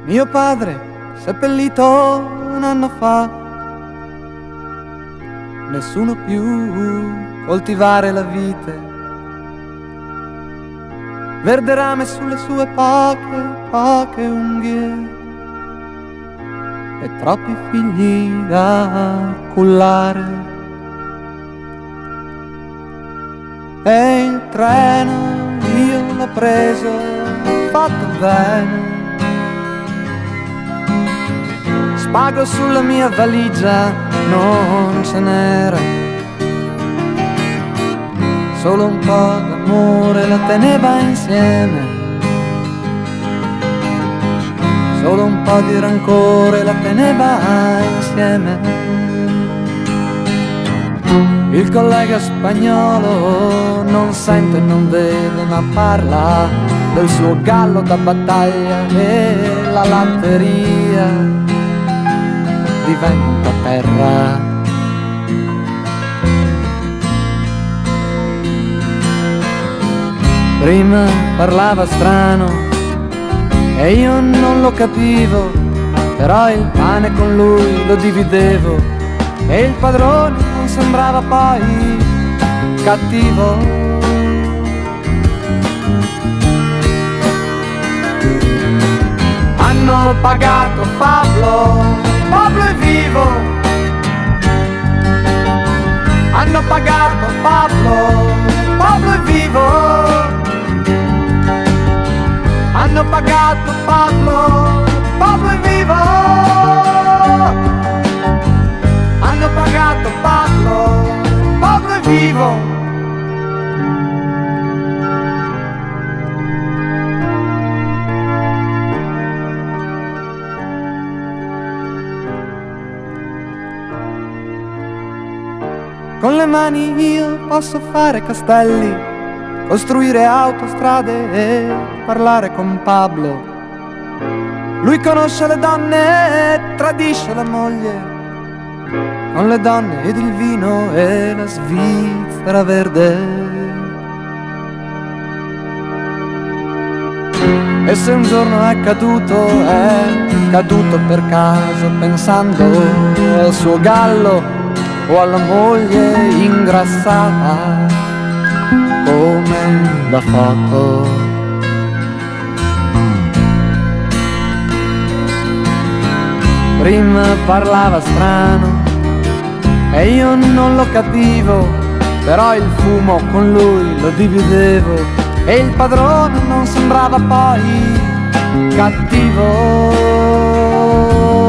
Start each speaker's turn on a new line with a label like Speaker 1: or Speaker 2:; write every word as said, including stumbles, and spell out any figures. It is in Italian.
Speaker 1: Mio padre, seppellito un anno fa, nessuno più coltivare la vite, verde rame sulle sue poche, poche unghie e troppi figli da cullare. E il treno io l'ho preso, fatto bene, spago sulla mia valigia non ce n'era, solo un po' d'amore la teneva insieme, solo un po' di rancore la teneva insieme. Il collega spagnolo non sente, non vede, ma parla del suo gallo da battaglia e la latteria diventa terra. Prima parlava strano e io non lo capivo, però il pane con lui lo dividevo e il padrone non sembrava poi cattivo. Hanno pagato Pablo, Pablo è vivo. Hanno pagato Pablo, Pablo è vivo. Hanno pagato Pablo, Pablo è vivo. Hanno pagato Pablo, Pablo è vivo. Con le mani io posso fare castelli, costruire autostrade e parlare con Pablo. Lui conosce le donne e tradisce la moglie, con le donne ed il vino e la Svizzera verde. E se un giorno è caduto, è caduto per caso, pensando al suo gallo o alla moglie ingrassata come la foto. Prima parlava strano e io non lo capivo, però il fumo con lui lo dividevo e il padrone non sembrava poi cattivo.